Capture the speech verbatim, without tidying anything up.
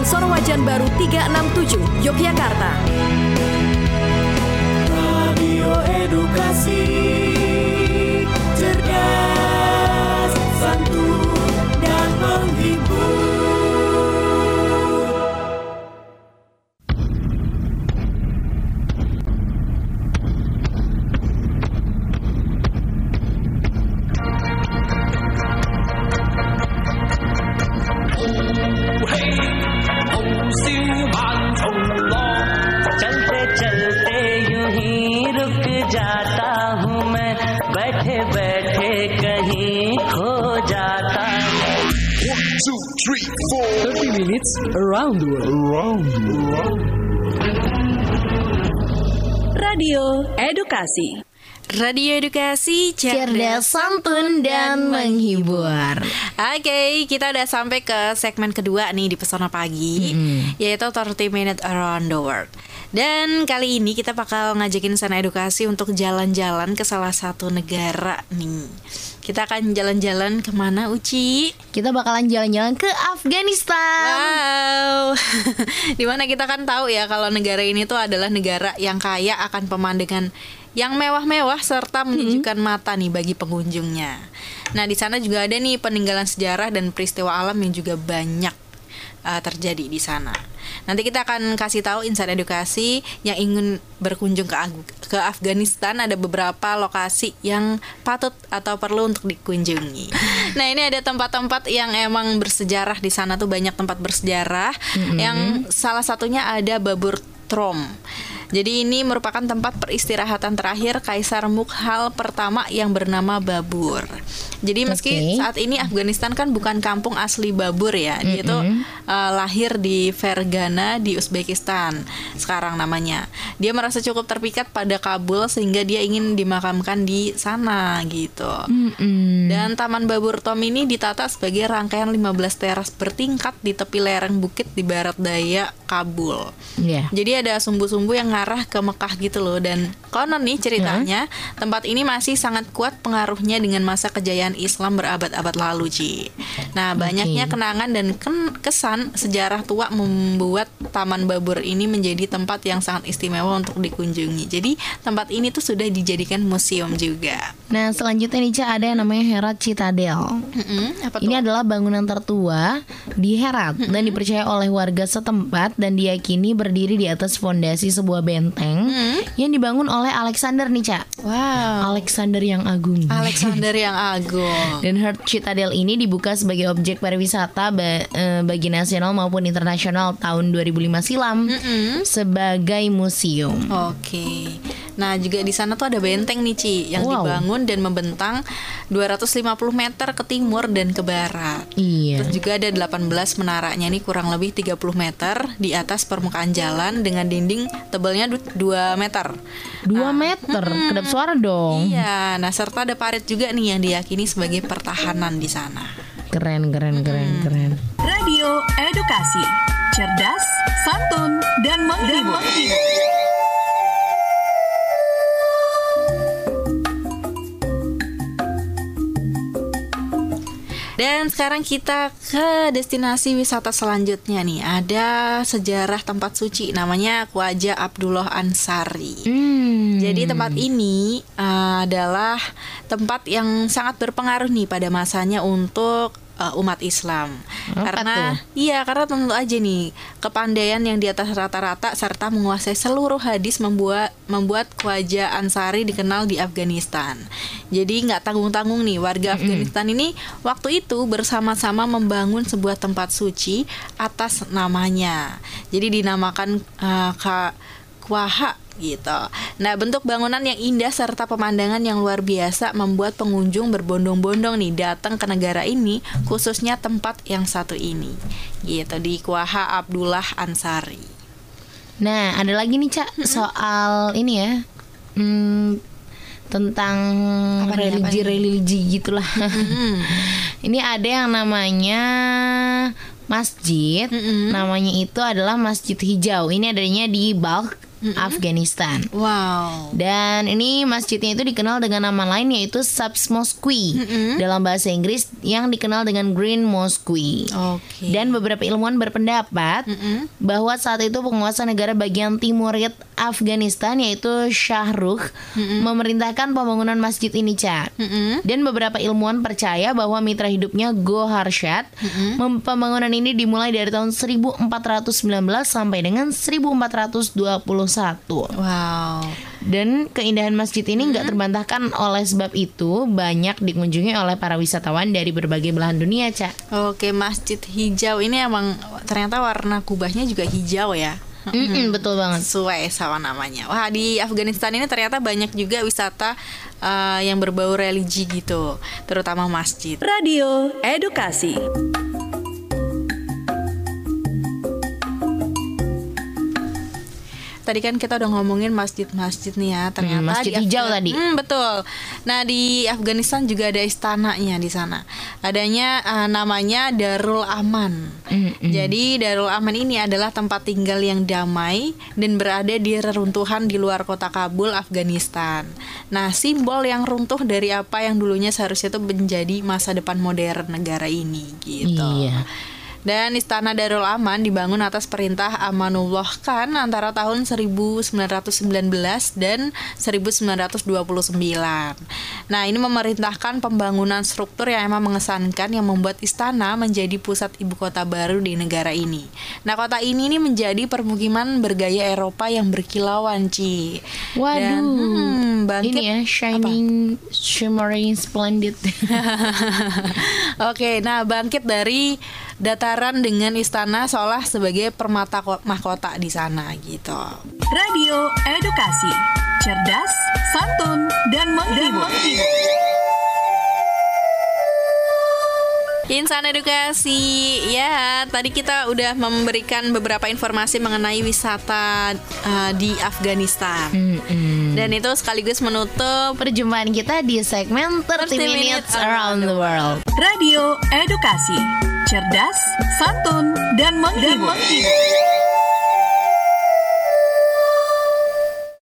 Jalan Sorowajan Baru tiga enam tujuh, Yogyakarta. Radio Edukasi, cerdas, santun, dan menghibur. thirty minutes around the world. Around the world. Radio Edukasi. Radio Edukasi, cerdas, santun, dan menghibur. Oke, okay, kita udah sampai ke segmen kedua nih di Pesona Pagi, mm-hmm. yaitu thirty minutes around the world. Dan kali ini kita bakal ngajakin Sana Edukasi untuk jalan-jalan ke salah satu negara nih. Kita akan jalan-jalan kemana, Uci? Kita bakalan jalan-jalan ke Afghanistan. Wow. Dimana kita kan tahu ya kalau negara ini tuh adalah negara yang kaya akan pemandangan yang mewah-mewah serta menunjukkan hmm. mata nih bagi pengunjungnya. Nah, di sana juga ada nih peninggalan sejarah dan peristiwa alam yang juga banyak uh, terjadi di sana. Nanti kita akan kasih tahu insan edukasi yang ingin berkunjung ke ke Afghanistan, ada beberapa lokasi yang patut atau perlu untuk dikunjungi. Nah, ini ada tempat-tempat yang emang bersejarah di sana tuh, banyak tempat bersejarah. Mm-hmm. Yang salah satunya ada Babur Trom. Jadi ini merupakan tempat peristirahatan terakhir Kaisar Mughal pertama yang bernama Babur. Jadi meski okay. saat ini Afghanistan kan bukan kampung asli Babur ya, mm-hmm. dia itu uh, lahir di Fergana di Uzbekistan sekarang namanya. Dia merasa cukup terpikat pada Kabul sehingga dia ingin dimakamkan di sana gitu. Mm-hmm. Dan Taman Babur Tom ini ditata sebagai rangkaian lima belas teras bertingkat di tepi lereng bukit di barat daya Kabul. Yeah. Jadi ada sumbu-sumbu yang arah ke Mekah gitu loh. Dan konon nih ceritanya hmm? tempat ini masih sangat kuat pengaruhnya dengan masa kejayaan Islam berabad-abad lalu, Ci. Nah, banyaknya okay. kenangan dan ken- kesan sejarah tua membuat Taman Babur ini menjadi tempat yang sangat istimewa untuk dikunjungi. Jadi tempat ini tuh sudah dijadikan museum juga. Nah, selanjutnya nih, Ca, ada yang namanya Herat Citadel. Mm-hmm. Apa tuh? Ini adalah bangunan tertua di Herat mm-hmm. dan dipercaya oleh warga setempat dan diyakini berdiri di atas fondasi sebuah benteng hmm? yang dibangun oleh Alexander nih, Ca. Wow. Alexander yang agung. Alexander yang agung. Dan Heart Citadel ini dibuka sebagai objek pariwisata ba- eh, bagi nasional maupun internasional tahun dua ribu lima silam mm-hmm. sebagai museum. Oke. Okay. Nah, juga di sana tuh ada benteng nih, Ci, yang wow. dibangun dan membentang dua ratus lima puluh meter ke timur dan ke barat. Iya. Terus juga ada delapan belas menaranya nih, kurang lebih tiga puluh meter di atas permukaan jalan dengan dinding tebalnya dua meter. dua nah, meter? Hmm, kedap suara dong. Iya, nah serta ada parit juga nih yang diyakini sebagai pertahanan di sana. Keren, keren, keren, hmm. keren. Radio Edukasi, cerdas, santun, dan menghibur. Dan sekarang kita ke destinasi wisata selanjutnya nih. Ada sejarah tempat suci namanya Khwaja Abdullah Ansari. Hmm. Jadi tempat ini uh, adalah tempat yang sangat berpengaruh nih pada masanya untuk uh, umat Islam. Apa karena tuh? Iya, karena tentu aja nih kepandaian yang di atas rata-rata serta menguasai seluruh hadis membuat membuat Khwaja Ansari dikenal di Afghanistan. Jadi nggak tanggung-tanggung nih warga mm-hmm. Afghanistan ini waktu itu bersama-sama membangun sebuah tempat suci atas namanya. Jadi dinamakan uh, Khwaja gitu. Nah, bentuk bangunan yang indah serta pemandangan yang luar biasa membuat pengunjung berbondong-bondong nih datang ke negara ini, khususnya tempat yang satu ini. Gitu, di Khwaja Abdullah Ansari. Nah, ada lagi nih, Ca, mm-hmm. soal ini ya. Hmm, tentang apa religi-religi gitulah. Mm-hmm. Ini ada yang namanya masjid, mm-hmm. namanya itu adalah Masjid Hijau. Ini adanya di Balkh, mm-hmm. Afghanistan. Wow. Dan ini masjidnya itu dikenal dengan nama lain yaitu Subs Mosque mm-hmm. dalam bahasa Inggris, yang dikenal dengan Green Mosque. Okay. Dan beberapa ilmuwan berpendapat mm-hmm. bahwa saat itu penguasa negara bagian timurid Afghanistan yaitu Shah Rukh mm-hmm. memerintahkan pembangunan masjid ini, Ca. Mm-hmm. Dan beberapa ilmuwan percaya bahwa mitra hidupnya Gohar Shah mm-hmm. pembangunan ini dimulai dari tahun seribu empat ratus sembilan belas sampai dengan seribu empat ratus dua puluh satu. Wow. Dan keindahan masjid ini nggak mm-hmm. terbantahkan, oleh sebab itu banyak dikunjungi oleh para wisatawan dari berbagai belahan dunia, Ca. Oke, masjid hijau ini emang ternyata warna kubahnya juga hijau ya. Mm-mm, betul banget. Sesuai sama namanya. Wah, di Afghanistan ini ternyata banyak juga wisata uh, yang berbau religi gitu, terutama masjid. Radio Edukasi. Tadi kan kita udah ngomongin masjid-masjid nih ya, ternyata hmm, masjid di hijau Afga- tadi. Hmm, betul. Nah, di Afghanistan juga ada istananya di sana. Adanya uh, namanya Darul Aman. Mm-hmm. Jadi Darul Aman ini adalah tempat tinggal yang damai dan berada di reruntuhan di luar kota Kabul, Afghanistan. Nah, simbol yang runtuh dari apa yang dulunya seharusnya itu menjadi masa depan modern negara ini gitu. Iya. Dan Istana Darul Aman dibangun atas perintah Amanullah Khan antara tahun seribu sembilan ratus sembilan belas dan seribu sembilan ratus dua puluh sembilan. Nah, ini memerintahkan pembangunan struktur yang emang mengesankan, yang membuat istana menjadi pusat ibu kota baru di negara ini. Nah, kota ini nih menjadi permukiman bergaya Eropa yang berkilauan, Ci. Waduh, Dan, hmm, bangkit, ini ya, shining, apa? Shimmering, splendid. Oke, nah bangkit dari dataran dengan istana seolah sebagai permata mahkota di sana gitu. Radio Edukasi, cerdas, santun, dan menghibur. Insan Edukasi, ya tadi kita udah memberikan beberapa informasi mengenai wisata uh, di Afghanistan. Mm-hmm. Dan itu sekaligus menutup perjumpaan kita di segmen tiga puluh minutes Around the World. Radio Edukasi, cerdas, santun, dan menghibur.